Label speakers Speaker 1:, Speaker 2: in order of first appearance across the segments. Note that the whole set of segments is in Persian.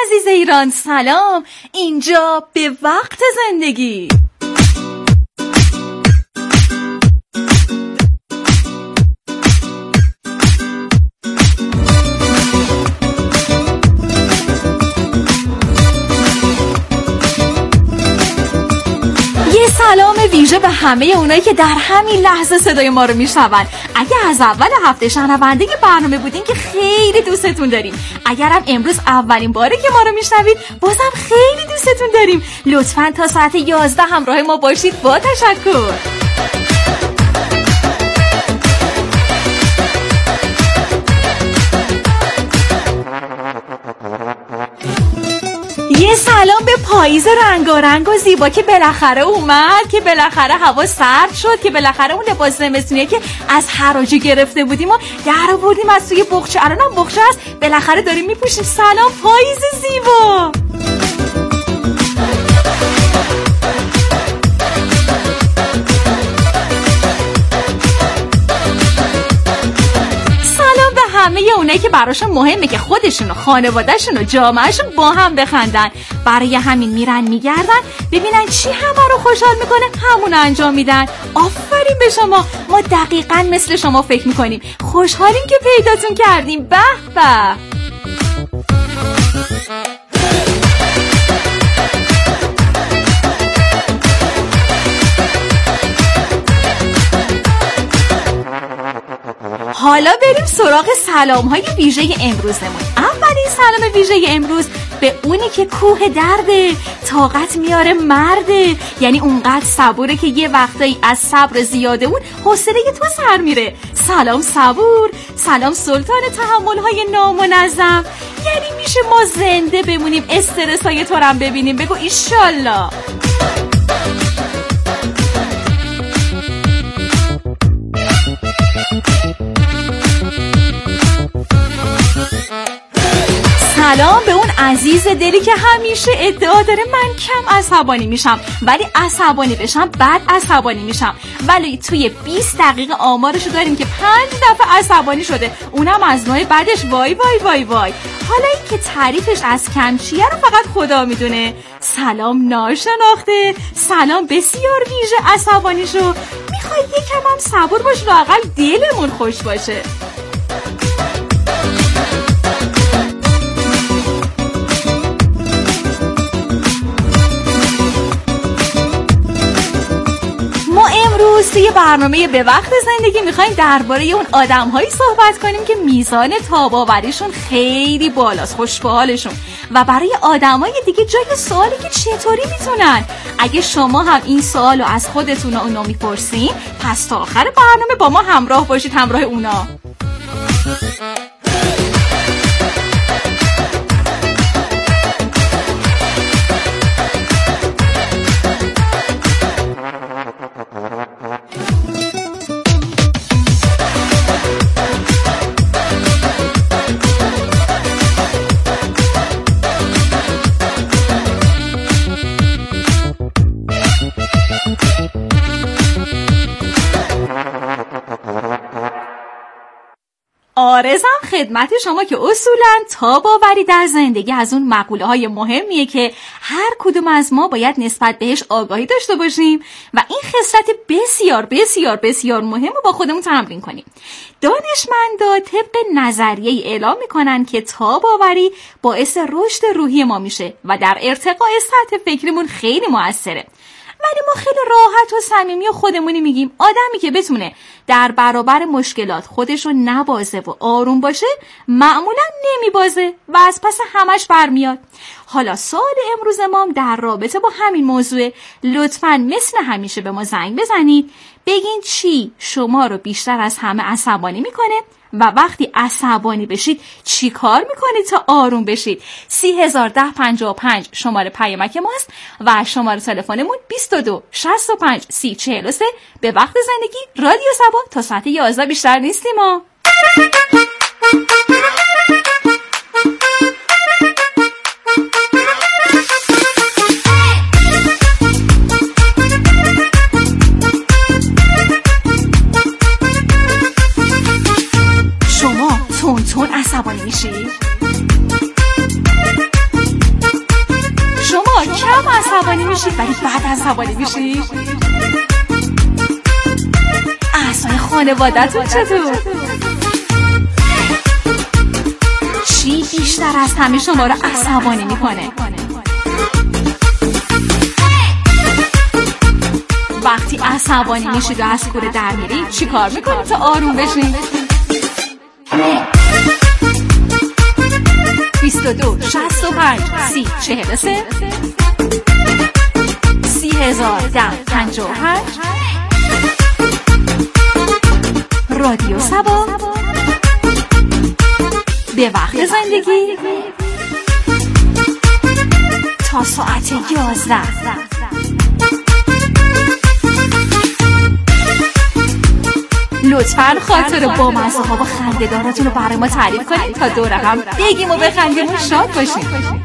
Speaker 1: عزیز ایران سلام، اینجا به وقت زندگی. سلام ویژه به همه اونایی که در همین لحظه صدای ما رو میشنون. اگه از اول هفته شنونده برنامه بودین که خیلی دوستتون داریم. اگرم امروز اولین باره که ما رو میشنوید بازم خیلی دوستتون داریم. لطفاً تا ساعت 11 همراه ما باشید. با تشکر. یه سلام به پاییز رنگارنگ و زیبا که بالاخره اومد، که بالاخره هوا سرد شد، که بالاخره اون لباس زمستونی که از حراجی گرفته بودیم و در آوردیم از توی بخچه. الانم بخچه هست، بالاخره داریم میپوشیم. سلام پاییز زیبا. همه اونایی که براشون مهمه که خودشون و خانوادهشون و جامعهشون با هم بخندن، برای همین میرن میگردن ببینن چی همه رو خوشحال میکنه، همون انجام میدن. آفرین به شما، ما دقیقاً مثل شما فکر میکنیم. خوشحالیم که پیداتون کردیم. به به. حالا بریم سراغ سلام‌های ویژه امروزمون. اولین سلام ویژه امروز به اونی که کوه درده، طاقت میاره مرده، یعنی اونقدر صبوره که یه وقتایی از صبر زیاده اون حوصله تو سر میره. سلام صبور، سلام سلطان تحمل‌های نامنظم. یعنی میشه ما زنده بمونیم، استرسای تو رو هم ببینیم. بگو ایشالله. سلام به اون عزیز دلی که همیشه ادعا داره من کم عصبانی میشم، ولی عصبانی بشم بعد عصبانی میشم. ولی توی 20 دقیقه آمارشو داریم که 5 دفعه عصبانی شده، اونم از نوع بعدش. وای وای وای وای. حالا این که تعریفش از کم چیه رو فقط خدا میدونه. سلام ناشناخته، سلام بسیار ویژه عصبانی شو. میخوای یکم هم صبور باش، لااقل دلمون خوش باشه. توی برنامه به وقت زندگی میخوایم درباره اون آدم‌هایی صحبت کنیم که میزان تاب‌آوریشون خیلی بالاست، خوش به حالشون، و برای آدمای دیگه جای سوالی که چطوری میتونن. اگه شما هم این سوالو از خودتون و اونا میپرسین، پس تا آخر برنامه با ما همراه باشید، همراه اونا. آرزم خدمت شما که اصولاً تاب‌آوری در زندگی از اون مقوله‌های مهمیه که هر کدوم از ما باید نسبت بهش آگاهی داشته باشیم و این خصلت بسیار بسیار بسیار مهم رو با خودمون تمرین کنیم. دانشمندان طبق نظریه اعلام میکنن که تاب‌آوری باعث رشد روحی ما میشه و در ارتقاء سطح فکریمون خیلی موثره. ولی ما خیلی راحت و صمیمی و خودمونی میگیم آدمی که بتونه در برابر مشکلات خودش رو نبازه و آروم باشه معمولا نمیبازه و از پس همش برمیاد. حالا سوال امروز ما در رابطه با همین موضوع. لطفاً مثل همیشه به ما زنگ بزنید، بگین چی شما رو بیشتر از همه عصبانی میکنه و وقتی عصبانی بشید چی کار میکنید تا آروم بشید. 301055 شماره پیامک ماست و شماره تلفنمون 22 65 30 43. به وقت زندگی رادیو سبا تا ساعت 11 بیشتر نیستیم ما. تون عصبانی میشی؟ هم عصبانی میشید ولی بعد عصبانی میشید؟ اعضای خانواده‌تون چطور؟ چی بیشتر از همه شما رو عصبانی میکنه؟ وقتی عصبانی میشید و از کوره در میرید چی کار میکنید تا آروم بشید؟ 22 65 30 43 30,055 رادیو سبا به وقت زندگی تا ساعت 11. لطفاً خاطر با مزه ها و خنده دارتون رو برای ما تعریف کنید تا دور هم بگیم و بخندیم و شاد باشیم.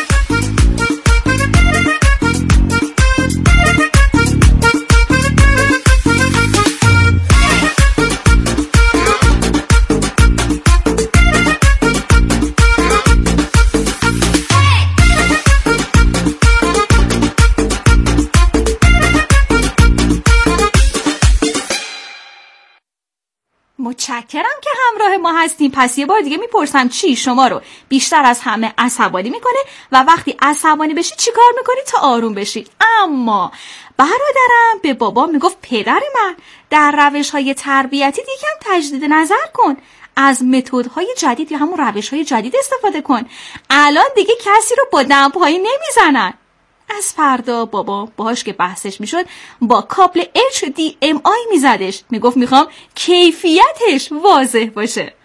Speaker 1: متشکرم که همراه ما هستیم. پس یه بار دیگه میپرسم چی شما رو بیشتر از همه عصبانی میکنه و وقتی عصبانی بشید چی کار میکنید تا آروم بشید؟ اما برادرم به بابا میگفت پدر من در روش‌های تربیتی یکم تجدید نظر کن، از متدهای جدید یا همون روش‌های جدید استفاده کن، الان دیگه کسی رو با دمپایی نمیزنن. از فردا بابا باهاش که بحثش میشد با کابل HDMI میزدش، میگفت میخوام کیفیتش واضح باشه.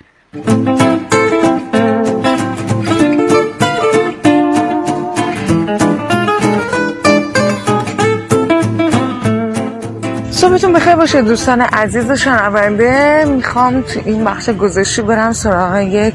Speaker 2: صبحتون بخیر باشه دوستان عزیز شنونده. میخوام تو این بخش گذشته برم سراغ یک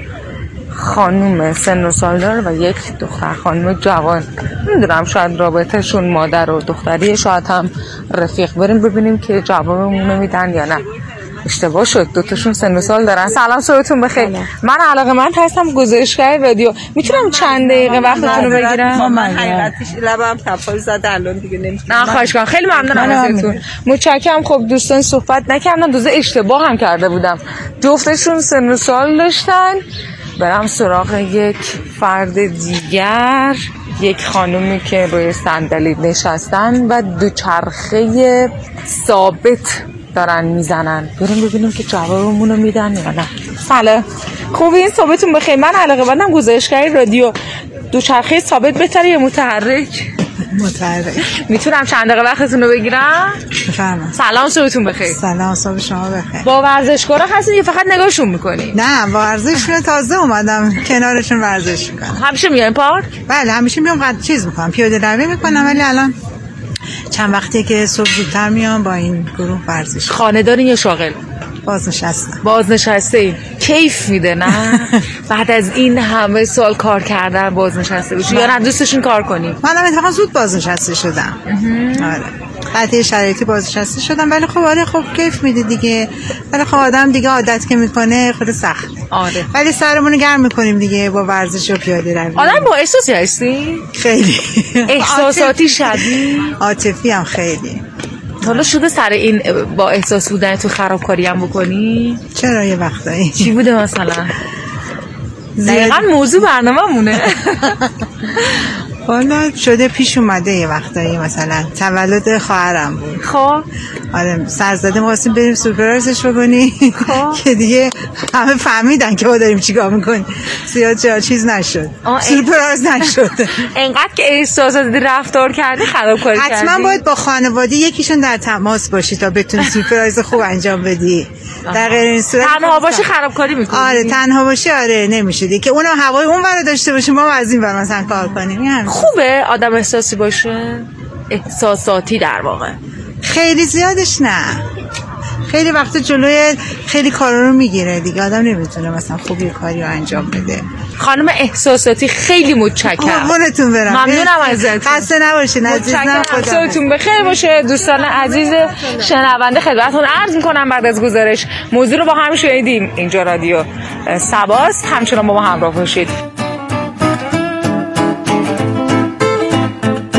Speaker 2: خانوم سن و سالدار و یک دختر خانوم جوان. نمیدونم شاید رابطهشون مادر و دختریه، شاید هم رفیق. بریم ببینیم که جوابمون میدن یا نه. اشتباه شد، دوتاشون سن و سال دارن. سلام، صبحتون بخیر. من علاقه‌مند هستم گزارشگر رادیو. میتونم چند دقیقه وقتتون رو بگیرم؟
Speaker 3: من حقیقتش لبم تپال زده الان دیگه نمیتونم.
Speaker 2: نه خواهش کنم، خیلی ممنونم ازتون. متشکرم. خب دوستان صحبت نکردم، دوزه اشتباه هم کرده بودم. جفتشون سن و سال داشتن. برم سراغ یک فرد دیگر، یک خانومی که روی صندلی نشستن و دوچرخه ثابت دارن میزنن. بریم ببینیم که جوابمون رو میدن یا نه. سلام، خوبی؟ این صحبتون بخیر. من علاقه‌مندم گزارشگری رادیو. دوچرخه ثابت بهتره یا متحرک؟
Speaker 3: متحرک.
Speaker 2: میتونم چند دقیقه وقتتون رو بگیرم؟
Speaker 3: بفرمایید.
Speaker 2: سلام، صبحتون بخیر.
Speaker 3: سلام، صبح شما بخیر.
Speaker 2: با ورزشکارا هستین یا فقط نگاهشون میکنین؟
Speaker 3: نه، ورزش تازه اومدم کنارشون ورزش میکنم.
Speaker 2: همیشه میایم پارک؟
Speaker 3: بله، همیشه میام چیز میکنم، پیاده روی میکنم، ولی الان چند وقتیه که صبح زودتر میام با این گروه ورزش.
Speaker 2: خانه دارین یا شاغل؟ بازنشسته. کیف میده نه؟ بعد از این همه سال کار کردن بازنشسته بشی یا نه دوستشون کار کنی؟
Speaker 3: من اتفاقا زود بازنشسته شدم. آره، قطعی شرایطی بازنشسته شدم، ولی خب آره، خب کیف میده دیگه. ولی خب آدم دیگه عادت که میکنه خود سخت.
Speaker 2: آره،
Speaker 3: ولی سرمون گرم میکنیم دیگه با ورزش و پیاده روی.
Speaker 2: آدم با احساسی هستی؟
Speaker 3: خیلی
Speaker 2: احساساتی شدی؟
Speaker 3: عاطفی هم خیلی.
Speaker 2: حالا شده سر این با احساس بودن تو خرابکاری هم بکنی؟
Speaker 3: چرا یه وقتایی؟
Speaker 2: چی بوده مثلا؟ دقیقا موضوع برنامه مونه.
Speaker 3: والا شده پیش اومده یه وقتایی، مثلا تولد خواهرم بود.
Speaker 2: خب
Speaker 3: آره، سرزده می‌خواستیم بریم سورپرایزش بکنیم که دیگه همه فهمیدن که ما داریم چیکار میکنیم. زیاد چیز نشد، سورپرایز نشد.
Speaker 2: انقدر که احساسات رفتار کردی خرابکاری کردی.
Speaker 3: حتما باید با خانواده یکیشون در تماس باشی تا بتونی سورپرایز خوب انجام بدی. در غیر این صورت
Speaker 2: تنها باشی خرابکاری میکنی.
Speaker 3: آره، تنها باشی آره نمیشه دیگه، که اونم هوای اون ور داشته باشه، ما از این ور مثلا کار کنیم.
Speaker 2: خوبه آدم احساسی باشه؟ احساساتی در واقع.
Speaker 3: خیلی زیادش نه، خیلی وقت جلوی خیلی کارا رو میگیره دیگه، آدم نمیتونه مثلا خوب یه کاری رو انجام بده.
Speaker 2: خانم احساساتی خیلی متشکرم.
Speaker 3: قربونتون برم.
Speaker 2: ممنونم ازتون.
Speaker 3: خسته نباشین عزیزم.
Speaker 2: خودتون بخیر باشه. دوستان عزیز شنونده خدمتتون عرض می‌کنم بعد از گزارش موضوع رو با هم شنیدیم. اینجا رادیو سباست، همچنان با ما همراه باشید.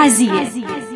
Speaker 1: قضیه.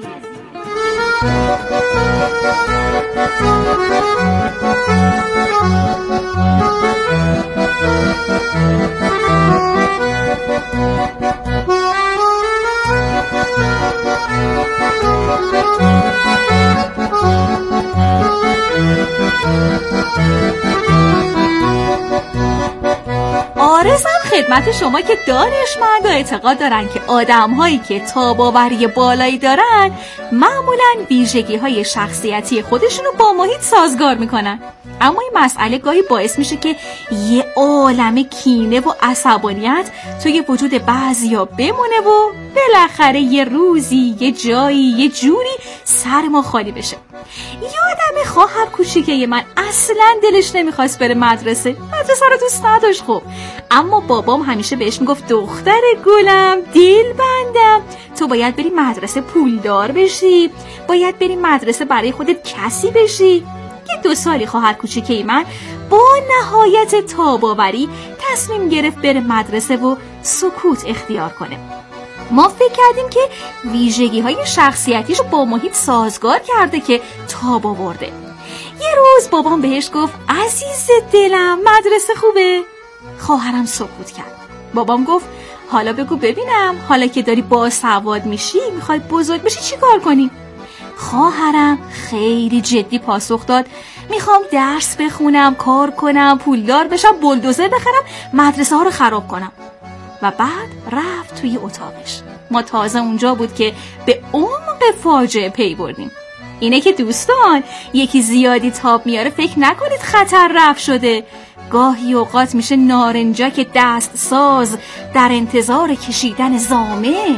Speaker 1: آرزم خدمت شما که دانشمند و اعتقاد دارن که آدم‌هایی که تاب‌آوری بالایی دارن معمولاً ویژگی‌های شخصیتی خودشونو با محیط سازگار میکنن. اما این مسئله گاهی باعث میشه که یه عالمه کینه و عصبانیت توی وجود بعضیا بمونه و بالاخره یه روزی یه جایی یه جوری سر ما خالی بشه. یادم خواهر کوچیکه من اصلا دلش نمیخواست بره مدرسه رو دوست نداشت. خب اما بابام همیشه بهش میگفت دختر گلم، دل بندم، تو باید بری مدرسه پولدار بشی، باید بری مدرسه برای خودت کسی بشی. یه 2 سالی خواهر کوچیکه من با نهایت تاب‌آوری تصمیم گرفت بره مدرسه و سکوت اختیار کنه. ما فکر کردیم که ویژگی‌های شخصیتیش رو با محیط سازگار کرده که تاب آورده. یه روز بابام بهش گفت عزیز دلم مدرسه خوبه؟ خواهرم سکوت کرد. بابام گفت حالا بگو ببینم، حالا که داری باسواد میشی میخوای بزرگ بشی چی کار کنی؟ خواهرم خیلی جدی پاسخ داد میخوام درس بخونم، کار کنم، پولدار بشم، بولدوزر بخرم، مدرسه ها رو خراب کنم. و بعد رفت توی اتاقش. ما تازه اونجا بود که به عمق فاجعه پی بردیم. اینه که دوستان یکی زیادی تاب میاره فکر نکنید خطر رفع شده. گاهی اوقات میشه نارنجک دست ساز در انتظار کشیدن زامن.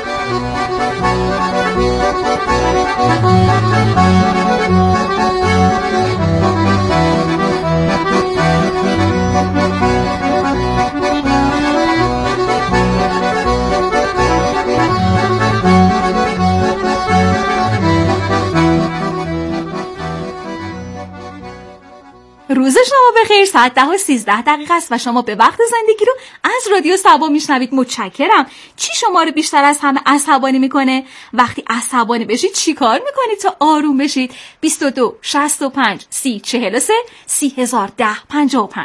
Speaker 1: روز شما بخیر. ساعت 10:13 است و شما به وقت زندگی رو از رادیو صبا میشنوید. متشکرم. چی شما رو بیشتر از همه عصبانی میکنه؟ وقتی عصبانی بشید چی کار میکنید تا آروم بشید؟ 22 65 30 43 3010 55.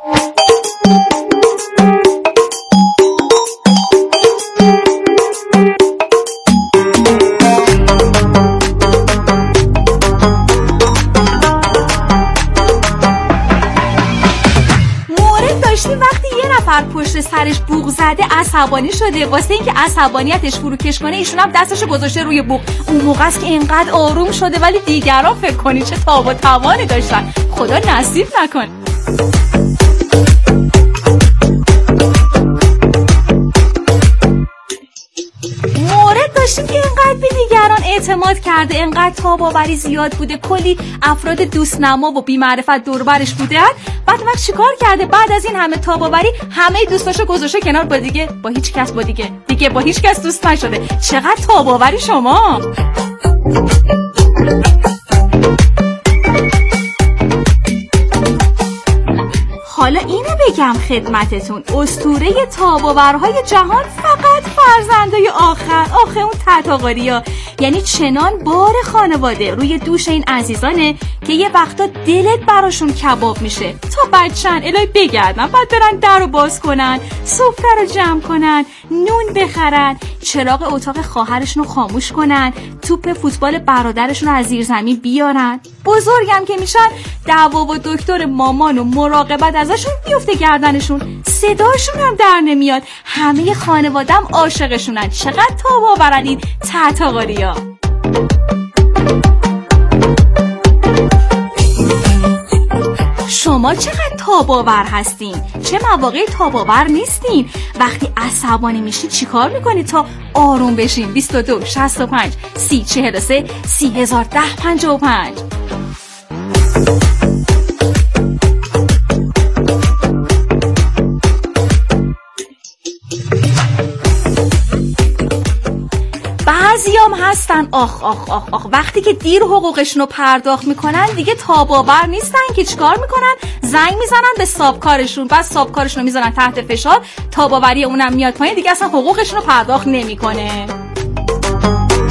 Speaker 1: پشت سرش بوق زده عصبانی شده، واسه اینکه عصبانیتش فروکش کنه ایشون هم دستشو گذاشته روی بوق. اون موقع است که اینقدر آروم شده، ولی دیگران فکر کنی چه تاب و توانی داشتن. خدا نصیب نکنه. مورد داشتیم که اینقدر به دیگران اعتماد کرده، اینقدر تاب‌آوری زیاد بوده، کلی افراد دوستنما و بی‌معرفت دور برش بودن. بعد وقت چیکار کرده؟ بعد از این همه تاب‌آوری همه دوستاشو گذاشته کنار، با هیچ کس دیگه با هیچ کس دوست نشده. چقدر تاب‌آوری شما! حالا اینو بگم خدمتتون، اسطوره تاب‌آورهای جهان فقط فرزندای آخه اون تتاقاریا، یعنی چنان بار خانواده روی دوش این عزیزانه که یه وقتا دلت براشون کباب میشه. تا بچن الهی بگردن، بعد برن در رو باز کنن، سفره رو جمع کنن، نون بخرن، چراغ اتاق خواهرشون رو خاموش کنن، توپ فوتبال برادرشون رو از زیر زمین بیارن. بزرگم که میشن دعوا و دکتر مامان و مراقبت ازشون بیفته گردنشون، صداشون هم در نمیاد. همه خانوادم عاشقشونن. چقدر تاب‌آورن این تتاقاریا. شما چقدر تاب‌آور هستین؟ چه مواقعی تاب‌آور نیستین؟ وقتی عصبانی میشید چیکار میکنید تا آروم بشین؟ 22 65 30 43 3010 55. بعضیام هستن آخ وقتی که دیر حقوقشون رو پرداخت میکنن دیگه تاب‌آور نیستن که چیکار میکنن؟ زنگ میزنن به صاحبکارشون، بعد صاحبکارشون رو میزنن تحت فشار، تاب‌آوری اونم میاد پایین، دیگه اصلا حقوقشون رو پرداخت نمیکنه.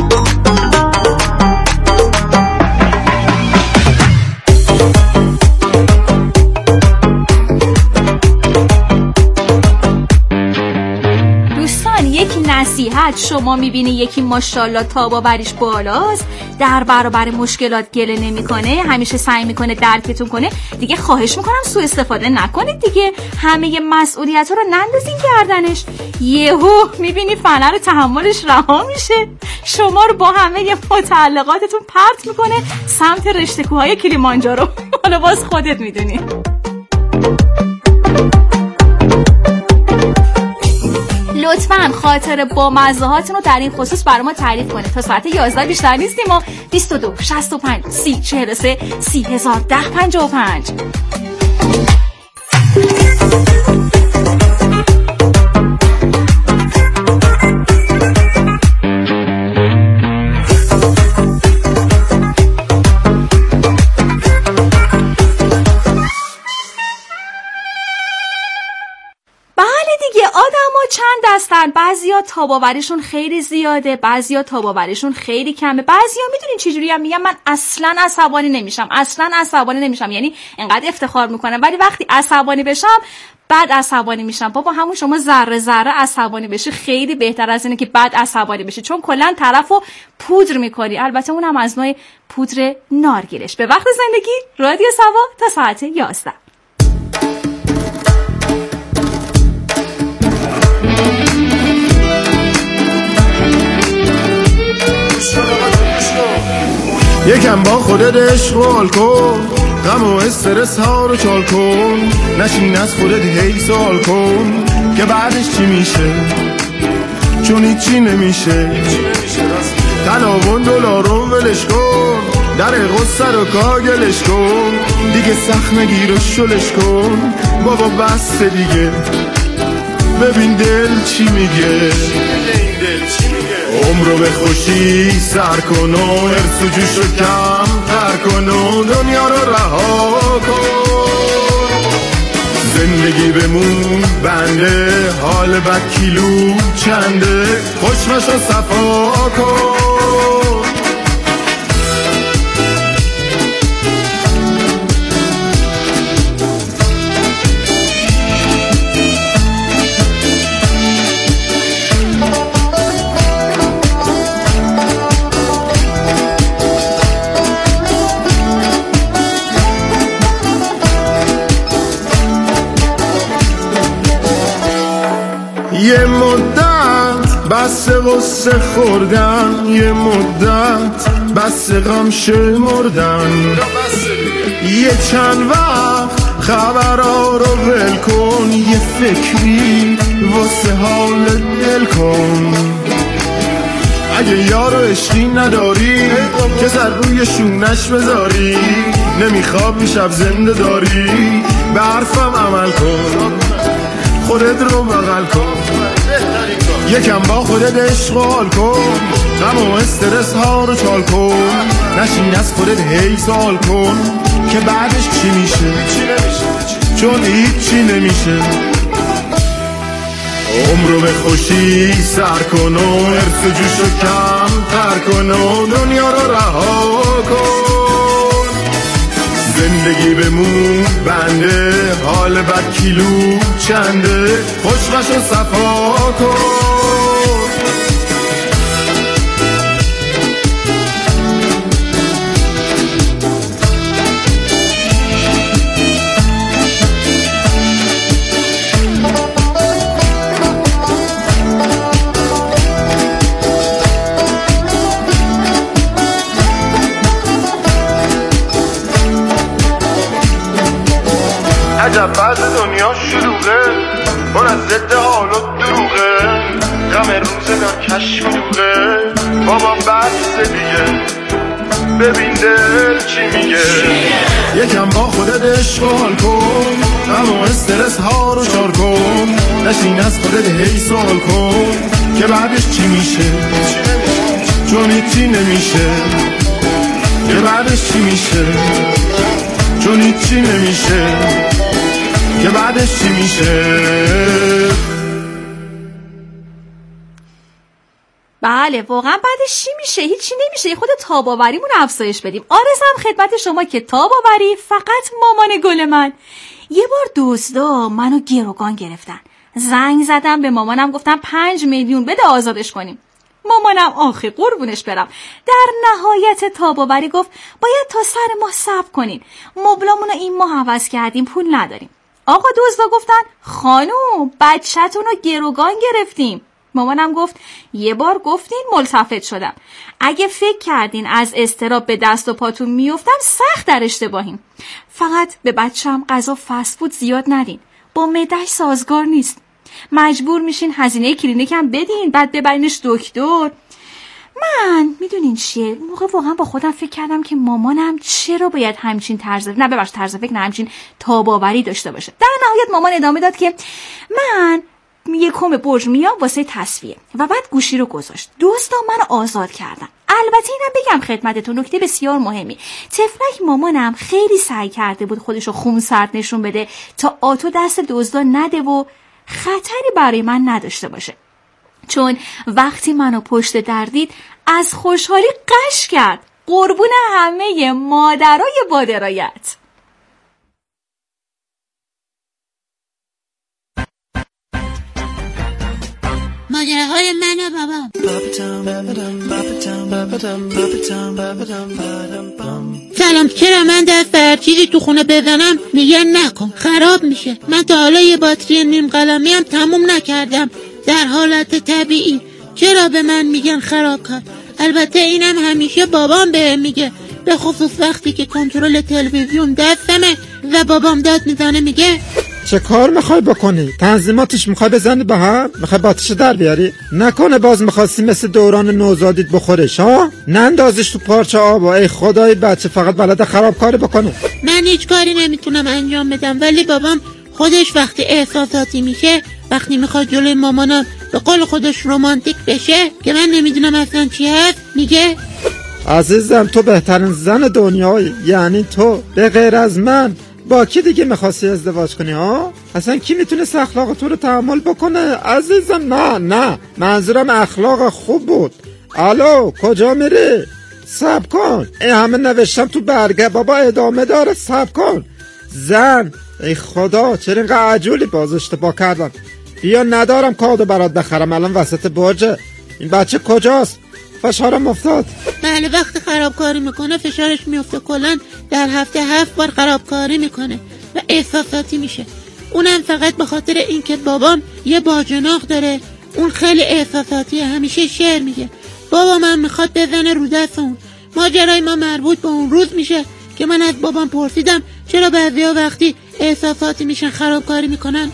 Speaker 1: بعد شما میبینی یکی ماشاءالله تاباوریش بالاست، در برابر مشکلات گله نمیکنه، همیشه سعی میکنه درکتون کنه، دیگه خواهش میکنم سوء استفاده نکنید دیگه. همه مسئولیت رو نندازین گردنش. یهو میبینی فنر رو تحملش رها میشه، شما رو با همه متعلقاتتون پرت میکنه سمت رشته کوههای کلیمانجارو. حالا باز خودت میدونی. لطفاً خاطر با مزهاتون رو در این خصوص برای ما تعریف کنید. تا ساعت 11 بیشتر نیستیم ما. 22 65 30 43 3010 55. چند دستن، بعضیا تاباوریشون خیلی زیاده، بعضیا تاباوریشون خیلی کمه، بعضیا میدونین چجوری هم میگم من اصلا عصبانی نمیشم، یعنی انقدر افتخار میکنم ولی وقتی عصبانی بشم بعد عصبانی میشم. بابا همون شما ذره ذره عصبانی بشی خیلی بهتر از اینه که بعد عصبانی بشی، چون کلا طرفو پودر میکنی. البته اونم از نوع پودر نارگیلش. به وقت زندگی رادیو سوا تا ساعت 11.
Speaker 4: یکم با خودت اشغال کن، غم و استرس ها رو چال کن، نشین از خودت هی سوال کن که بعدش چی میشه، چون هیچی نمیشه. تلاون دلارون ولش کن، در غصه رو کاگلش کن، دیگه سخت نگیر و شلش کن. بابا بس دیگه، ببین دل چی میگه. عمرو به خوشی سر کن و ارس و جوش رو کم تر کن و دنیا رو رها کن. زندگی بمون بنده، حال بد کیلو چنده، خوشمش رو صفا کن. یه مدت بس غصه خوردن، یه مدت بس غم شمردن، یه چند وقت خبرها رو ول کن، یه فکری واسه حال دل کن. اگه یارو عشقی نداری که سر روی شونش بذاری، نمیخواب شب زنده داری، به حرفم عمل کن، خودت رو بغل کن. یکم با خودت اشغال کن، غم و استرس ها رو چال کن، نشین از خودت هی سوال کن که بعدش چی میشه، چون هیچی نمیشه. عمرو به خوشی سر کن و ارس و جوش رو کم تر کن و دنیا رو رها کن. زندگی بمون بنده، حال بد کیلو چنده، خوشمش رو صفا کن. عجب بعض دنیا شلوغه، پر از ضد حال و دروغه، غم روزگار کشف دوغه. بابا بس دیگه، ببین دل چی میگه. یکم با خودت اشغال کن، غم و استرس ها رو چال کن، نشین از خودت هی سوال کن که بعدش چی میشه، چون هیچی نمیشه. که بعدش چی میشه، چون هیچی نمیشه. که بعدش چی میشه.
Speaker 1: بله واقعا بعدش چی میشه، هیچی نمیشه. خود تاباوریمون افزایش بدیم. آرزم خدمت شما که تاباوری فقط مامان گل من. یه بار دزدا منو گروگان گرفتن، زنگ زدم به مامانم گفتم 5 میلیون بده آزادش کنیم. مامانم آخه قربونش برم در نهایت تاباوری گفت باید تا سر ماه صبر کنین، مبلامونو این ماه عوض کردیم، پول نداریم. آقا دزدا گفتن خانوم بچه‌تون رو گروگان گرفتیم. مامانم گفت یه بار گفتین ملتفت شدم، اگه فکر کردین از اضطراب به دست و پاتون میافتم سخت در اشتباهیم. فقط به بچه‌م غذا فست فود زیاد ندین، با معده‌اش سازگار نیست. مجبور میشین هزینه کلینیک هم بدین، بعد ببرینش دکتر. من میدونین چیه، موقع واقعا با خودم فکر کردم که مامانم چرا باید همچین طرز فکر همچین تاباوری داشته باشه. در نهایت مامان ادامه داد که من یکم برج میام واسه تصفیه و بعد گوشی رو گذاشت. دوستا منو آزاد کردن. البته اینم بگم خدمتتون نکته بسیار مهمی، تفلک مامانم خیلی سعی کرده بود خودشو خونسرد نشون بده تا آتو دست دزدا نده و خطری برای من نداشته باشه، چون وقتی منو پشت در دید از خوشحالی قش کرد. قربون همه مادرای با درایت.
Speaker 5: ماجراهای من و بابام. سلام، چرا من دست هر چیزی تو خونه بزنم میگن نکن خراب میشه؟ من تا حالا یه باتری نیم قلمی هم تموم نکردم در حالت طبیعی، چرا به من میگن خرابکار؟ البته اینم همیشه بابام بهم میگه، به خصوص وقتی که کنترل تلویزیون دستمه و بابام داد میزنه میگه
Speaker 6: چه کار میخوای بکنی؟ تنظیماتش میخوای بزنی به هم؟ میخوای باتیشو در بیاری؟ نکنه باز میخواستی مثل دوران نوزادیت بخورش ها؟ نندازش تو پارچه آب. ای خدای بچه فقط بلده خرابکاری بکنه.
Speaker 5: من هیچ کاری نمیتونم انجام بدم، ولی بابام خودش وقتی احساساتی میشه، وقتی میخواد جلوی مامانم به قول خودش رومانتیک بشه که من نمیدونم اصلا چی هست، میگه
Speaker 6: عزیزم تو بهترین زن دنیایی، یعنی تو به غیر از من با کی دیگه میخواستی ازدواج کنی ها؟ اصلا کی میتونه اخلاق تو رو تحمل بکنه؟ عزیزم نه منظورم اخلاق خوب بود. الو کجا میری؟ صبر کن، این همه نوشتم تو برگه بابا ادامه داره، صبر کن. زن ای خدا چرا اینقدر عجولی؟ باز اشتباه کردم. بیا ندارم کادو برات بخرم، الان وسط برجه. این بچه کجاست؟ فشارم افتاد.
Speaker 5: بله وقتی خرابکاری میکنه فشارش میفته، کلن در هفته 7 بار خرابکاری میکنه و احساساتی میشه. اونم فقط به خاطر اینکه بابام یه باجناق داره، اون خیلی احساساتیه، همیشه شعر میگه. بابام میخواد بزنه رو دست اون. ماجرای ما مربوط به اون روز میشه که من از بابام پرسیدم چرا بعضیا وقتی احساساتی میشن خرابکاری میکنن.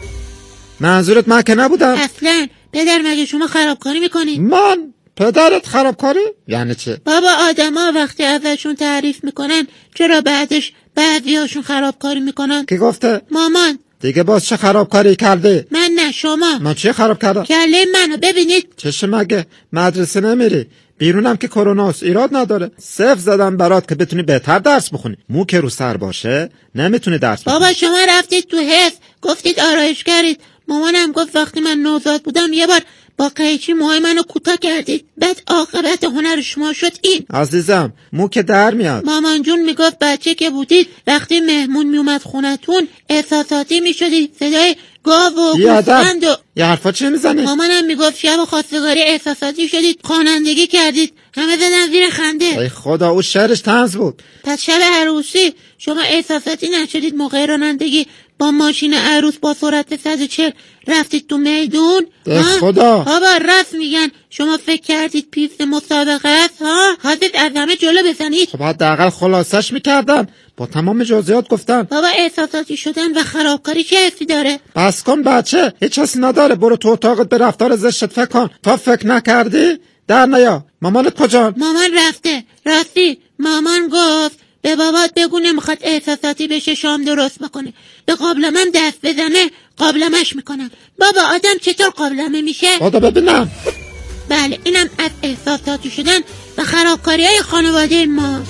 Speaker 6: منظورت من که نبودم
Speaker 5: اصلا. پدر مگه شما خرابکاری میکنی؟
Speaker 6: من؟ پدرت خرابکاری؟ یعنی چه؟
Speaker 5: بابا آدما وقتی ازشون تعریف میکنن چرا بعدش بعضیاشون خرابکاری میکنن؟
Speaker 6: کی گفته؟
Speaker 5: مامان.
Speaker 6: دیگه باز چه خرابکاری کرده؟
Speaker 5: من نه شما.
Speaker 6: من چه خراب کردم؟
Speaker 5: کله منو ببینید.
Speaker 6: چشه مگه؟ مدرسه نمیری؟ بیرونم که کروناست، ایراد نداره. صفر زدم برات که بتونی بهتر درس بخونی. مو که رو سر باشه نمیتونی درس بخونی.
Speaker 5: بابا شما رفتید تو حفظ گفتید آرایشگرید. مامانم گفت وقتی من نوزاد بودم یه بار با قیچی موهای منو کوتاه کردید، بعد عاقبت هنر شما شد این.
Speaker 6: عزیزم مو که در میاد.
Speaker 5: مامان جون میگفت بچه که بودید وقتی مهمون میومد خونتون احساساتی میشدید، صدای گاو و گوسفند و
Speaker 6: یه حرفا چی میزنی؟
Speaker 5: مامانم میگفت شب خواستگاری احساساتی شدید، خوانندگی کردید، همه زدن زیر خنده.
Speaker 6: ای خدا او شعرش طنز بود.
Speaker 5: پس شب عروسی شما احساساتی نشدید موقع رانندگی با ماشین عروس با سرعت 140 رفتید تو میدون؟
Speaker 6: خدا
Speaker 5: بابا راست میگن. شما فکر کردید پیست مسابقه است ها؟ خواستید از همه جلو بزنید.
Speaker 6: خب حداقل خلاصش میکردم، با تمام جزئیات گفتم.
Speaker 5: بابا احساساتی شدن و خرابکاری چه حسی داره؟
Speaker 6: بس کن بچه، هیچ حسی نداره. برو تو اتاقت به رفتار زشتت فکر کن. تا فکر نکردی در نیا. مامانت کجا؟
Speaker 5: مامان رفته. راستی مامان گفت به بابات بگو نمیخواد احساساتی بشه شام درست بکنه، به قابلمم دست بزنه قابلمش میکنم. بابا آدم چطور قابلمه میشه؟
Speaker 6: بابا ببینم.
Speaker 5: بله اینم از احساساتی شدن و خرابکاری های خانواده ما.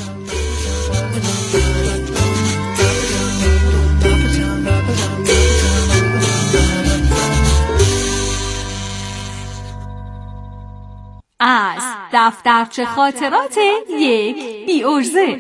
Speaker 1: از دفترچه خاطرات یک بی‌عرضه.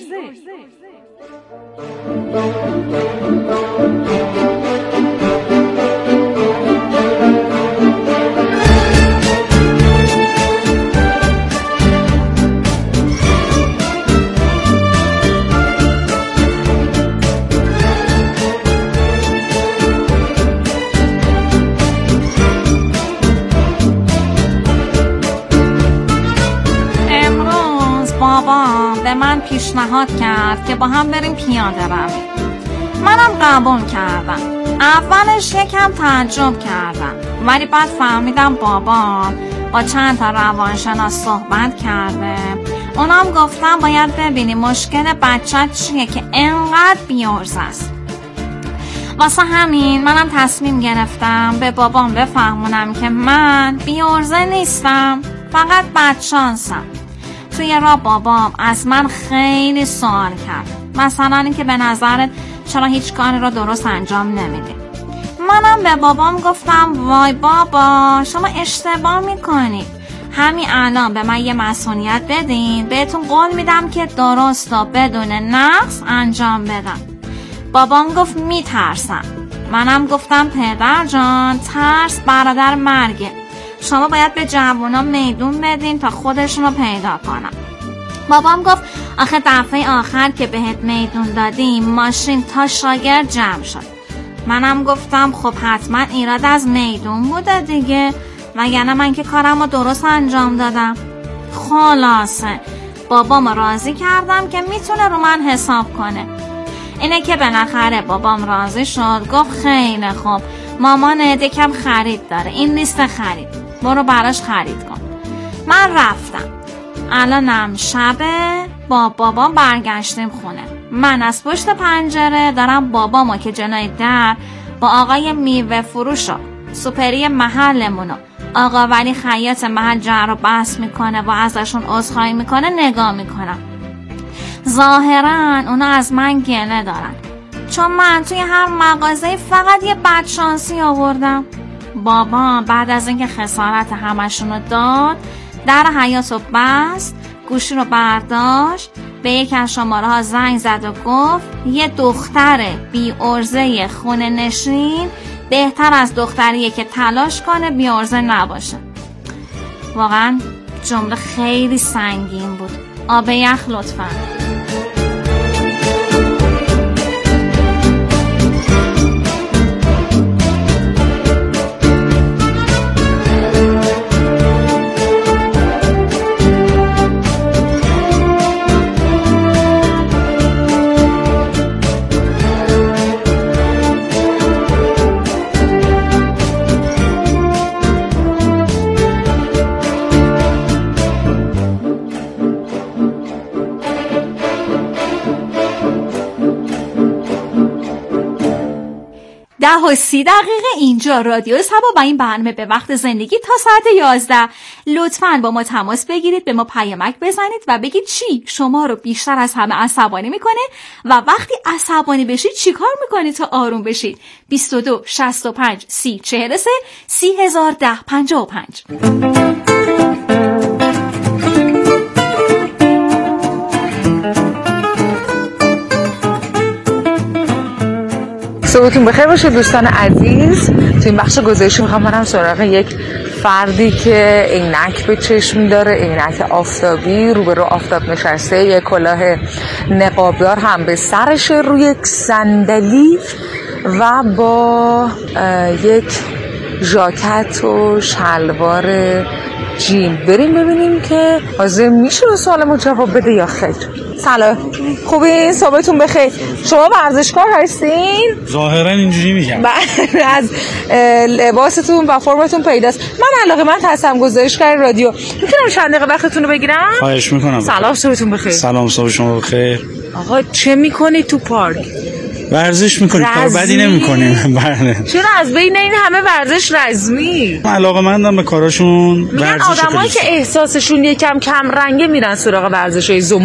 Speaker 1: بابام به من پیشنهاد کرد که با هم بریم پیاده روی. منم قبول کردم. اولش یکم تعجب کردم، ولی بعد فهمیدم بابام با چند تا روانشناس صحبت کرده. اونام گفتم باید ببینی مشکل بچت چیه که انقدر بی‌عرضه است. واسه همین منم تصمیم گرفتم به بابام بفهمونم که من بی‌عرضه نیستم، فقط بدشانسم. توی راه بابام از من خیلی سوال کرد، مثلا اینکه به نظرت چرا هیچ کاری رو درست انجام نمیدی؟ منم به بابام گفتم وای بابا شما اشتباه میکنید، همین الان به من یه مسئولیت بدین، بهتون قول میدم که درست و بدون نقص انجام بدم. بابام گفت میترسم. منم گفتم پدر جان ترس برادر مرگه، شما باید به جوونا میدون بدین تا خودشون رو پیدا کنن. بابام گفت آخه دفعه آخر که بهت میدون دادیم ماشین تا شاگرد جمع شد. منم گفتم خب حتما ایراد از میدون بوده دیگه، وگرنه من که کارم رو درست انجام دادم. خلاصه بابام راضی کردم که میتونه رو من حساب کنه. اینه که بالاخره بابام راضی شد، گفت خیلی خوب مامانت یکم خرید داره، این لیست خرید، برو براش خرید کن. من رفتم. الانم شبه، با بابام برگشتیم خونه. من از پشت پنجره دارم بابامو که جلوی در با آقای میوه فروش و سوپری محلمونو آقا ولی خیاط محل جر و بحث میکنه و ازشون عذرخواهی میکنه نگاه میکنم. ظاهرا اونا از من گله دارن، چون من توی هر مغازه فقط یه بدشانسی آوردم. بابا بعد از اینکه خسارت همشونو داد، در حیاطو بست، گوشی رو برداشت، به یک از شماره ها زنگ زد و گفت یه دختر بی عرضه خونه نشین بهتر از دختریه که تلاش کنه بی عرضه نباشه. واقعا جمله خیلی سنگین بود. آب یخ لطفاً. و 30 دقیقه اینجا رادیو صبا با این برنامه به وقت زندگی تا ساعت 11. لطفاً با ما تماس بگیرید، به ما پیامک بزنید و بگید چی شما رو بیشتر از همه عصبانی میکنه و وقتی عصبانی بشید چی کار میکنید تا آروم بشید. 22 65 30 43 3010 55.
Speaker 2: صبحتون بخیر باشه دوستان عزیز. تو این بخش گزارشی میخوام برم سراغ یک فردی که عینک به چشم داره، عینک آفتابی، روبرو آفتاب نشسته، یک کلاه نقابدار هم به سرشه، روی یک صندلی و با یک ژاکت و شلوار جین. بریم ببینیم که حاضر میشه به سوالمو جواب بده یا خیر. سلام، خوبین؟ صبحتون بخیر. شما ورزشکار هستین؟
Speaker 7: ظاهرا اینجوری میگم.
Speaker 2: از لباستون و فرمتون پیداست. من علاقه‌مند هستم، گزارشگر رادیو. میتونم چند دقیقه وقتتون رو بگیرم؟
Speaker 7: خواهش میکنم.
Speaker 2: سلام، صبحتون بخیر.
Speaker 7: سلام، صبح شما بخیر.
Speaker 2: آقا چه میکنی تو پارک؟
Speaker 7: ورزش میکنید، کار بدی نمیکنیم. بله.
Speaker 2: چرا از بین این همه ورزش رزمی؟
Speaker 7: علاقه‌مندم به کاراشون.
Speaker 2: میگن آدمایی که احساسشون یکم کم رنگه میرن سراغ ورزشای